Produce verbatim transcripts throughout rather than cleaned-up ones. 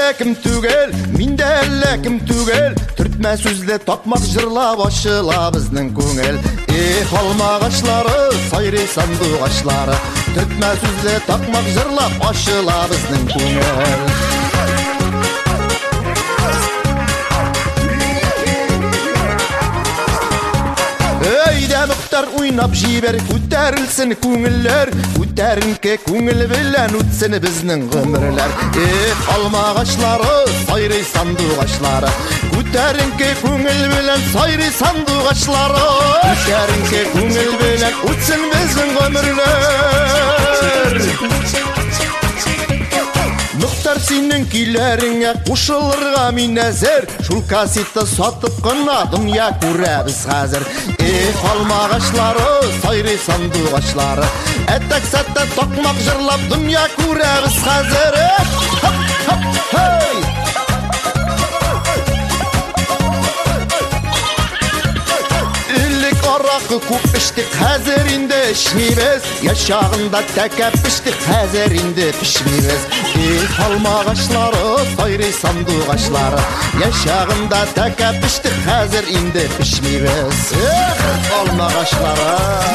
әлләкім түгел, минде әлләкім түгел, түртмә сүзле тақмақ жырлап ашыла біздің көңіл. Эх, алма ағашлары, сайрый сандуқ ашлары, түртмә сүзле тақмақ жырлап ашыла біздің көңіл. Өйдә мұқтар ойнап жибер, көтәрілсін көңіллер, көтәрінке көңіл білән өтсін біздің ғұмырлар. Эх, алма ағашлары, сайрый сандуқ ашлары, көтәрінке көңіл білән сайрый сандуқ ашлары, көтәрінке көңіл білән өтсін біздің ғұмырлар. Мұқтар сенің күйлеріңе қошылырға мен әзір, шул кассетті сатып қына дүния көрәбіз қазір. Эх, алма ағашлары, сайрый сандуқ ашлары, әттәк сәтті тақмақ жырлап дүния көрәбіз қазір. Хоп, хоп, хей! Арақы көп іштік, қазір енді ішмейміз, яшағында тәкәп іштік, қазір енді пішмейміз. Эх, алма ағашлары, сайрый сандуқ ашлары, яшағында тәкәп іштік, қазір енді пішмейміз. Эх, алма ағашлары.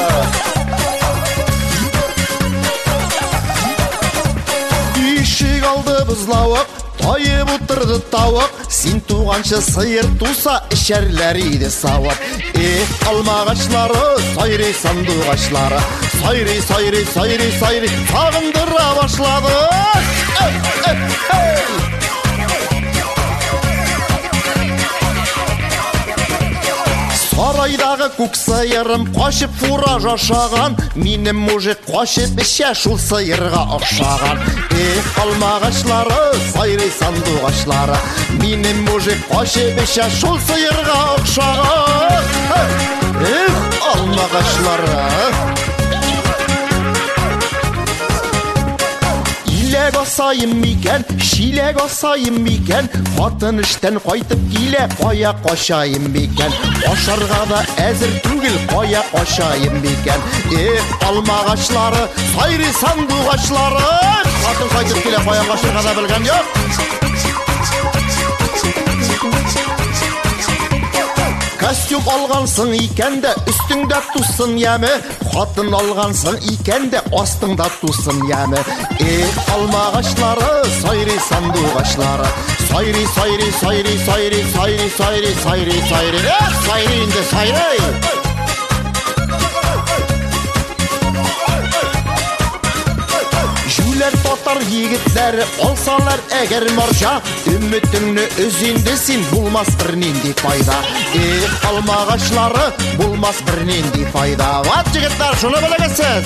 Үйшік алды бұзлауық, тайып отырды тауық, сен туғаншы сиыр туса, ішерлері де сауап. Эх, алма ағашлары, сайрый сандуқ ашлары, сайрый, сайрый, сайрый, сайрый, сағындыра башлады. Сарайдағы көк сиырым қашып фура жашаған, менің мужик қашып іше шул сиырға ұқшаған. Эх, алма ағашлары, сайрый сандуқ ашлары, менің мужик қашып іше шул сиырға ұқшаған. Эх, алма ағашлары. Илек асайым мекен, шилек асайым мекен, қатын іштен қайтып келе, қоя қошайым мекен. Қошарға да әзір түгіл, қоя қошайым мекен. Эх, алма ағашлары, сайрый сандуқ ашлары, қатын қайтып келе, қоя қошарға да білген жоқ. Костюм алғансың икенде, үстіңде тусын яме, қатын алғансың икенде, астыңда тусын яме. Эх, алма ағашлары, сайрый сандуқ ашлары, сайрый, сайрый, сайрый, сайрый, сайрый, сайрый, сайрый, сайрый, эх, сайрый инде сайрый. Жүлер татар егітлері алсалар әгер маржа, үмітіңні үзінді сен болмас бірненде пайда. Эх, алма ағашлары, болмас бірненде пайда. Ват жігіттер, шуны білігісіз.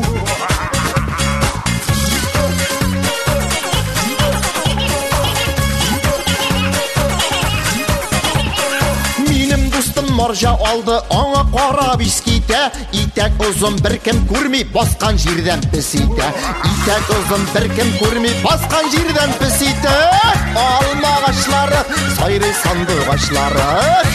Маржа алды, аңа қара бискейте, итәк ұзын бір кім көрмей, басқан жерден пісейте. Итәк ұзын бір кім көрмей, басқан жерден пісейте. Алма ағашлары, сайрый сандуқ ашлары.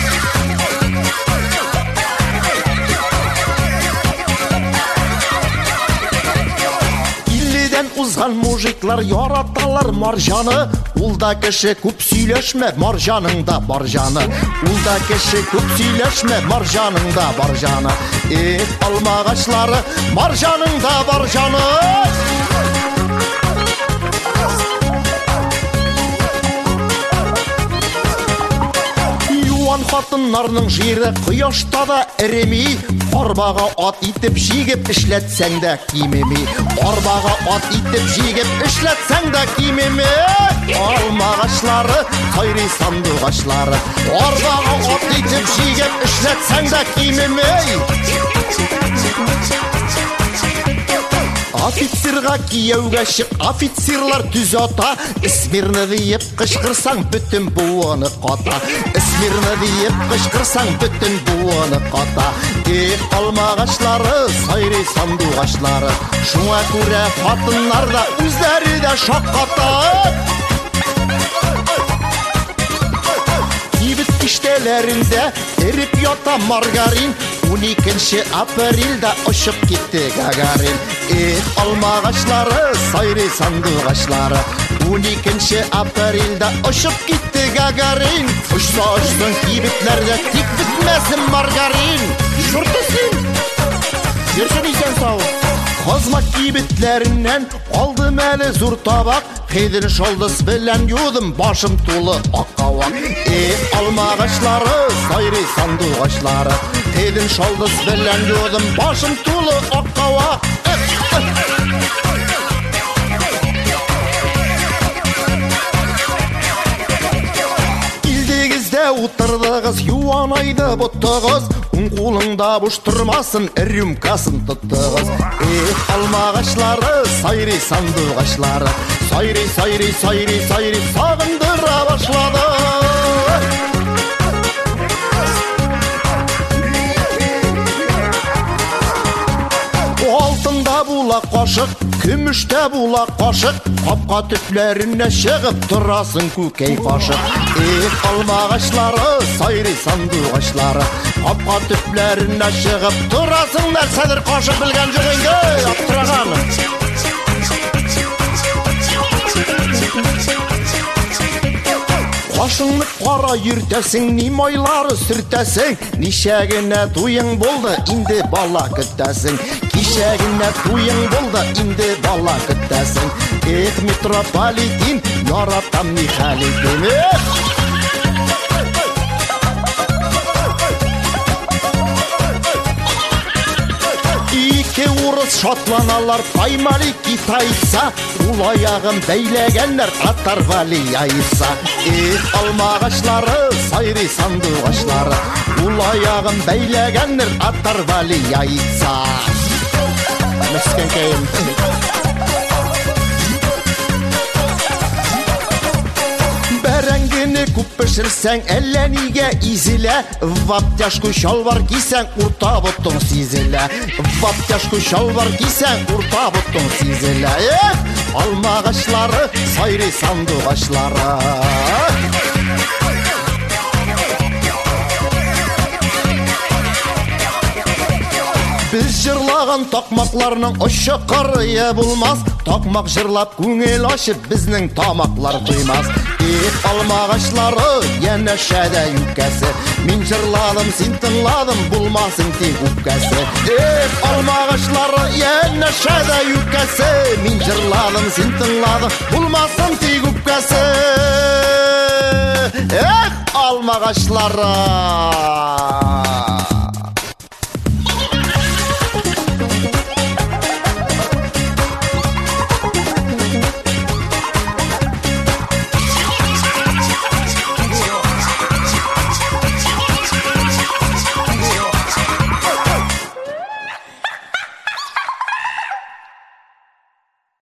Узған мужиклар яраталар маржаны, улда кіші көп сөйлешме, маржаныңда бар жаны. Улда кіші көп сөйлешме, маржаныңда бар жаны. Эх, алма ағашлары, маржаныңда бар жаны. Юан қатынларының жері құяшта да іремей, арбаға ат итіп жегіп ішлетсәң дә кимемей. Арбаға ат итіп жегіп ішлетсәң дә кимемей. Алма ағашлары, сайрый сандуқ ашлары, арбаға ат итіп жегіп ішлетсәң дә кимемей. Офицерға кияуға шық, офицерлар түз ата, Смирно дейіп қышқырсаң бүтін буыны қата. Смирно дейіп қышқырсаң бүтін буыны қата. Эх, алма ағашлары, сайрый сандуқ ашлары, шуңа көрә қатынлар да өздері де шаққата. Кибіт кіштелерінде еріп ята маргарин, он екінші апрельда ұшып кетті Гагарин. Эх, алма ағашлары, сайрый сандуқ ашлары, он екінші апрельда ұшып кетті Гагарин. Ұшса ұшсын кибітлерде тек бітмәсін маргарин. Жұртысың, ершін исен сау. Қызмат кибітлерінен алдым әлі зұр табақ. Қейдін шолдыс білән юдым, башым толы аққауақ. Ей, алма ағашлары, сайрай санду ағашлары. Қейдін шолдыс білән юдым, башым толы аққауақ. Отырдығыз, юанайды бұттығыз, ұн қолыңда бұш тұрмасын, рюмкасын тұттығыз. Ей, алма ағашлары, сайрай санду ағашлары. Сайрай, сайрай, сайрай, сайрай, сағындыра башлады. Алтында була қошық, күміште була қошық, қапқа түплеріне шығып тұрасың көкей қошық. Ей, алма ағашлары, сайрай санду ағашлары. Қапқа түплеріне шығып тұрасың нәрседір қошық, білген жүгінгі аттырағаны. Қошыңны қара ертесің, не майлары сүртесің. Нешегіне туың болды, инді бала күттесің. Кешегіне туың болды, инді бала күттесің. Эх, метрополитен, яратам Михалитен. Ике орыс шотланалар, паймали китайса, ул аяғын бәйләгәннәр татар вали айса. Эх, алма ағашлары, сайрай санду ағашлары. Ул аяғын бәйләгәннәр татар вали айса. Мәскән кәйім. Бәрәңгіні күп пішірсәң, әлі неге изілі. Ваптяшку шалвар кисәң, урта бұттың сизілі. Ваптяшку шалвар кисәң, урта бұттың сизілі. Алма ағашлары, сайрай санду ағашлары. Біз жырлаған тақмақларының ұшы қарыя болмас. Тақмақ жырлап көңел ашып, бізнің тамақлар тоймас. Ей, алма ағашлары, яна шәді юкәсі. Мен жырладым, сен тыңладым, болмасын тек үпкәсі. Ей, алма ағашлары, яна шәді юкәсі. Мен жырладым, сен тыңладым, болмасын тек үпкәсі. Эх, алма ағашлары.